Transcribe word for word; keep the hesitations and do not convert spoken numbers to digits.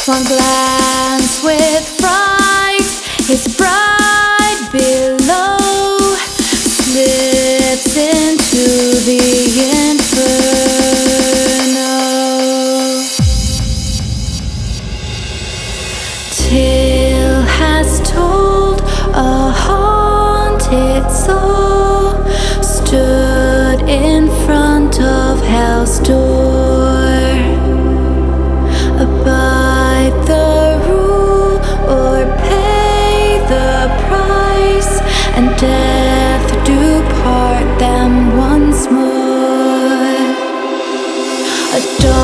One glance with fright, his pride below slips into the inferno. Tale has told a haunted soul stood in front of hell's door. Abide the rule or pay the price, and death do part them once more. A